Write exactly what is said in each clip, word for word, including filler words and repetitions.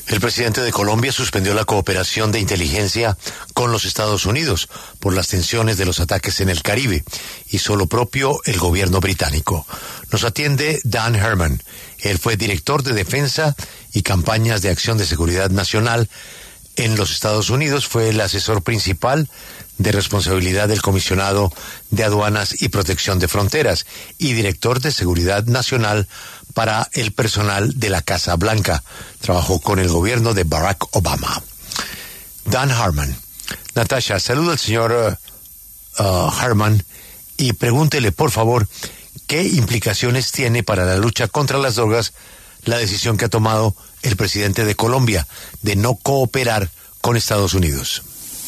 El presidente de Colombia suspendió la cooperación de inteligencia con los Estados Unidos por las tensiones de los ataques en el Caribe. Hizo lo propio el gobierno británico. Nos atiende Dan Herman. Él fue director de Defensa y Campañas de Acción de Seguridad Nacional en los Estados Unidos. Fue el asesor principal de responsabilidad del Comisionado de Aduanas y Protección de Fronteras y director de Seguridad Nacional para el personal de la Casa Blanca. Trabajó con el gobierno de Barack Obama. Dan Harman. Natasha, saluda al señor uh, uh, Harman y pregúntele, por favor, qué implicaciones tiene para la lucha contra las drogas la decisión que ha tomado el presidente de Colombia de no cooperar con Estados Unidos.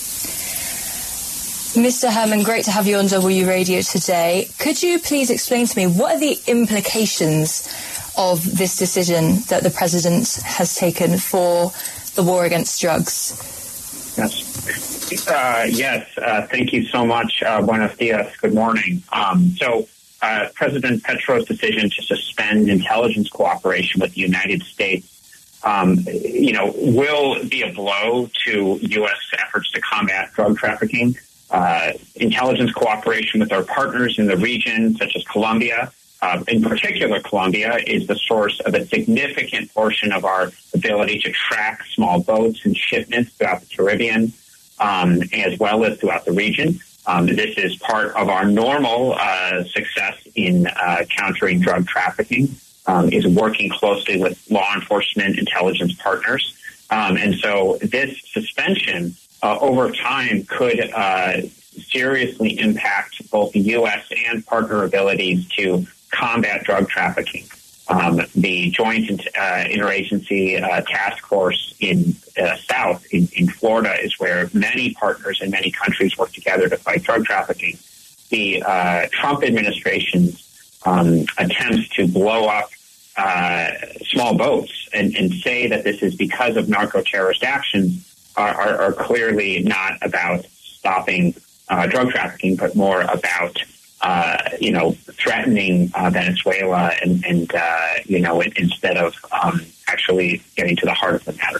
Mister Herman, great to have you on W Radio today. Could you please explain to me what are the implications of this decision that the president has taken for the war against drugs? Yes. Uh, yes. Uh, thank you so much. Uh, buenos dias. Good morning. Um, so, uh, President Petro's decision to suspend intelligence cooperation with the United States, um, you know, will be a blow to U S efforts to combat drug trafficking. Uh, intelligence cooperation with our partners in the region, such as Colombia, uh, in particular Colombia, is the source of a significant portion of our ability to track small boats and shipments throughout the Caribbean, um, as well as throughout the region. Um, this is part of our normal uh, success in uh, countering drug trafficking, um, is working closely with law enforcement intelligence partners. Um, and so this suspension Uh, over time could uh, seriously impact both the U S and partner abilities to combat drug trafficking. Um, the Joint uh, Interagency uh, Task Force in uh, South, in, in Florida, is where many partners in many countries work together to fight drug trafficking. The uh, Trump administration's um, attempts to blow up uh, small boats and, and say that this is because of narco-terrorist actions Are, are, are clearly not about stopping uh, drug trafficking, but more about, uh, you know, threatening uh, Venezuela and, and uh, you know, instead of um, actually getting to the heart of the matter.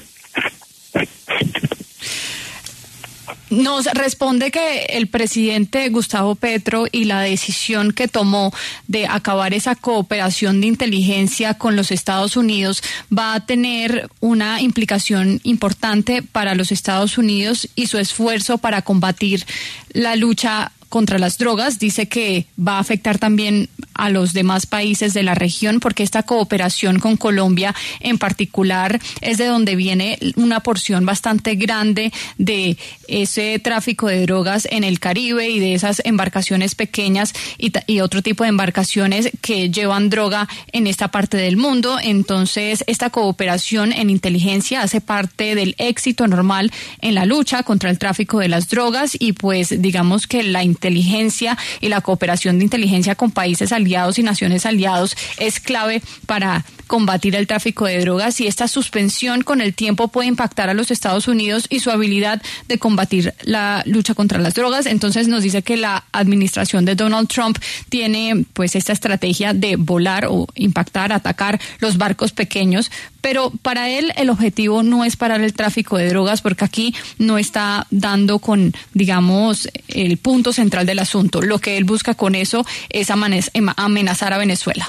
Nos responde que el presidente Gustavo Petro y la decisión que tomó de acabar esa cooperación de inteligencia con los Estados Unidos va a tener una implicación importante para los Estados Unidos y su esfuerzo para combatir la lucha contra las drogas. Dice que va a afectar también a los demás países de la región porque esta cooperación con Colombia en particular es de donde viene una porción bastante grande de ese tráfico de drogas en el Caribe y de esas embarcaciones pequeñas y, y otro tipo de embarcaciones que llevan droga en esta parte del mundo. Entonces, esta cooperación en inteligencia hace parte del éxito normal en la lucha contra el tráfico de las drogas y pues digamos que la inteligencia y la cooperación de inteligencia con países aliados y naciones aliados es clave para combatir el tráfico de drogas y esta suspensión con el tiempo puede impactar a los Estados Unidos y su habilidad de combatir la lucha contra las drogas. Entonces nos dice que la administración de Donald Trump tiene pues esta estrategia de volar o impactar, atacar los barcos pequeños, pero para él el objetivo no es parar el tráfico de drogas porque aquí no está dando con, digamos, el punto central del asunto. Lo que él busca con eso es amenazar a Venezuela.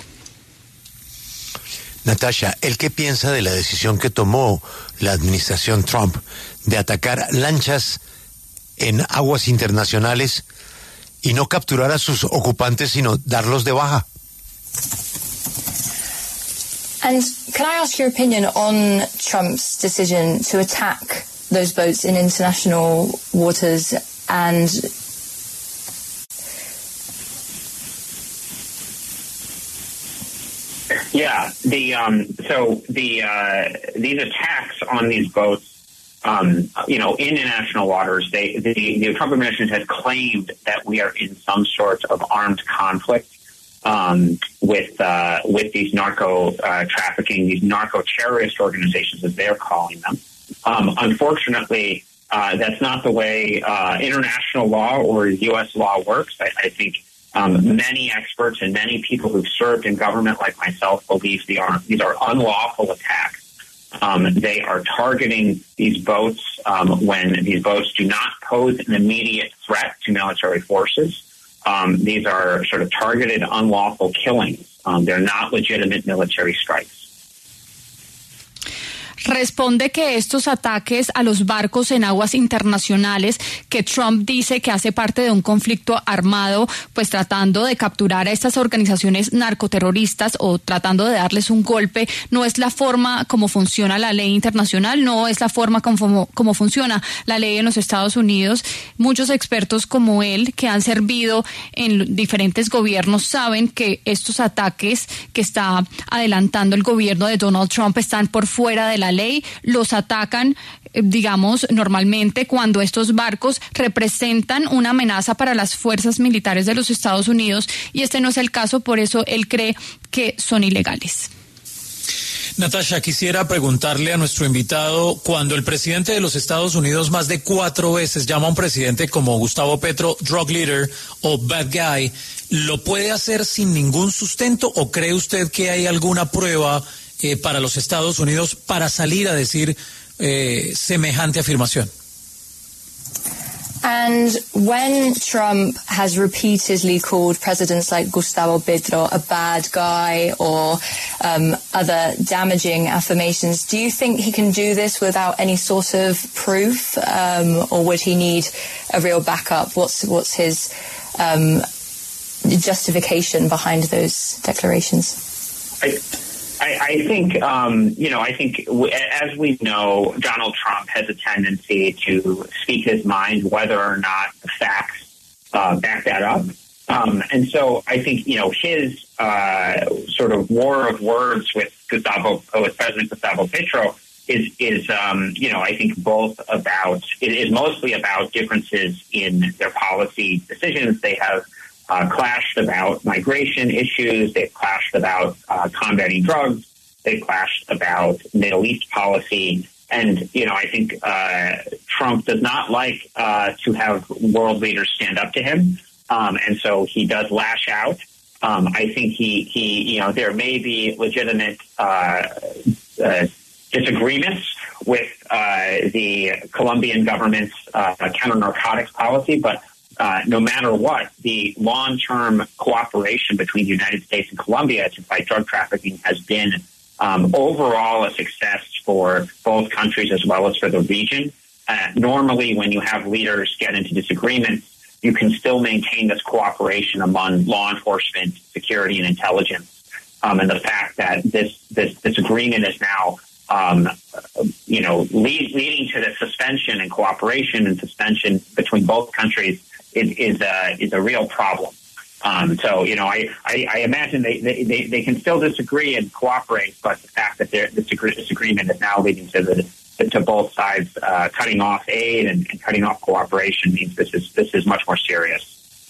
Natasha, ¿el qué piensa de la decisión que tomó la administración Trump de atacar lanchas en aguas internacionales y no capturar a sus ocupantes, sino darlos de baja? And can I ask your opinion on Trump's decision to attack those boats in international waters and Yeah, the um, so the uh, these attacks on these boats, um, you know, in international waters, they the, the Trump administration has claimed that we are in some sort of armed conflict um, with uh, with these narco uh, trafficking, these narco terrorist organizations, as they're calling them. Um, unfortunately, uh, that's not the way uh, international law or U S law works. I, I think. Um, many experts and many people who've served in government like myself believe these are, these are unlawful attacks Um, they are targeting these boats um, when these boats do not pose an immediate threat to military forces. Um, these are sort of targeted unlawful killings. Um, they're not legitimate military strikes. Responde que estos ataques a los barcos en aguas internacionales, que Trump dice que hace parte de un conflicto armado, pues tratando de capturar a estas organizaciones narcoterroristas o tratando de darles un golpe, no es la forma como funciona la ley internacional, no es la forma como, como funciona la ley en los Estados Unidos. Muchos expertos como él, que han servido en diferentes gobiernos, saben que estos ataques que está adelantando el gobierno de Donald Trump están por fuera de la ley, los atacan, digamos, normalmente cuando estos barcos representan una amenaza para las fuerzas militares de los Estados Unidos, y este no es el caso, por eso él cree que son ilegales. Natasha, quisiera preguntarle a nuestro invitado, cuando el presidente de los Estados Unidos más de cuatro veces llama a un presidente como Gustavo Petro drug leader o bad guy, ¿lo puede hacer sin ningún sustento o cree usted que hay alguna prueba Eh, para los Estados Unidos para salir a decir eh, semejante afirmación? And when Trump has repeatedly called presidents like Gustavo Petro a bad guy or um, other damaging affirmations, do you think he can do this without any sort of proof, um, or would he need a real backup? What's what's his um, justification behind those declarations? I- I, I think, um, you know, I think w- as we know, Donald Trump has a tendency to speak his mind, whether or not the facts uh, back that up. Um, and so I think, you know, his uh, sort of war of words with Gustavo, with President Gustavo Petro is, is um, you know, I think both about, it is mostly about differences in their policy decisions. They have Uh, clashed about migration issues. They've clashed about uh, combating drugs. They've clashed about Middle East policy. And, you know, I think uh, Trump does not like uh, to have world leaders stand up to him. Um, and so he does lash out. Um, I think he, he, you know, there may be legitimate uh, uh, disagreements with uh, the Colombian government's uh, counter-narcotics policy, but Uh, no matter what, the long-term cooperation between the United States and Colombia to fight drug trafficking has been um, overall a success for both countries as well as for the region. Uh, normally, when you have leaders get into disagreements, you can still maintain this cooperation among law enforcement, security, and intelligence. Um, and the fact that this this disagreement is now Um, you know, lead, leading to the suspension and cooperation and suspension between both countries is is a is a real problem. Um, so, you know, I, I, I imagine they, they, they can still disagree and cooperate, but the fact that this disagreement is now leading to the to both sides uh, cutting off aid and, and cutting off cooperation means this is this is much more serious.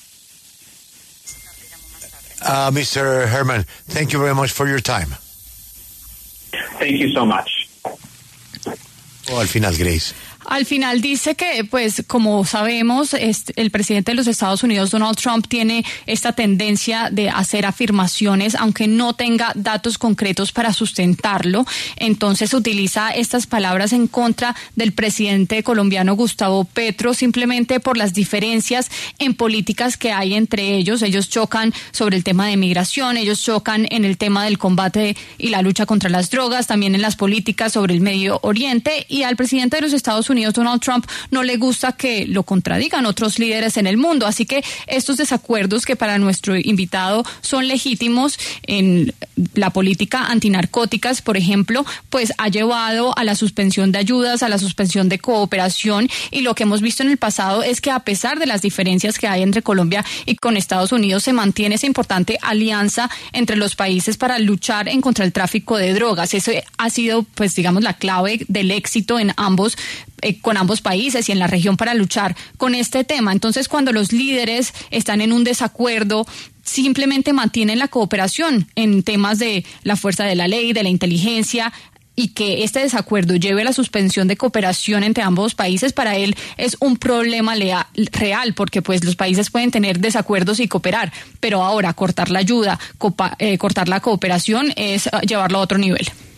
Uh, Mister Herman, thank you very much for your time. Thank you so much. Oh, al final, Grace. Al final dice que, pues, como sabemos, este, el presidente de los Estados Unidos, Donald Trump, tiene esta tendencia de hacer afirmaciones, aunque no tenga datos concretos para sustentarlo. Entonces utiliza estas palabras en contra del presidente colombiano Gustavo Petro, simplemente por las diferencias en políticas que hay entre ellos. Ellos chocan sobre el tema de migración, ellos chocan en el tema del combate y la lucha contra las drogas, también en las políticas sobre el Medio Oriente, y al presidente de los Estados Unidos, Donald Trump, no le gusta que lo contradigan otros líderes en el mundo. Así que estos desacuerdos, que para nuestro invitado son legítimos en la política antinarcóticas, por ejemplo, pues ha llevado a la suspensión de ayudas, a la suspensión de cooperación, y lo que hemos visto en el pasado es que a pesar de las diferencias que hay entre Colombia y con Estados Unidos, se mantiene esa importante alianza entre los países para luchar en contra el tráfico de drogas. Eso ha sido, pues, digamos, la clave del éxito en ambos Eh, con ambos países y en la región para luchar con este tema. Entonces, cuando los líderes están en un desacuerdo, simplemente mantienen la cooperación en temas de la fuerza de la ley, de la inteligencia, y que este desacuerdo lleve a la suspensión de cooperación entre ambos países, para él es un problema lea- real, porque pues los países pueden tener desacuerdos y cooperar, pero ahora cortar la ayuda, copa- eh, cortar la cooperación es uh, llevarlo a otro nivel.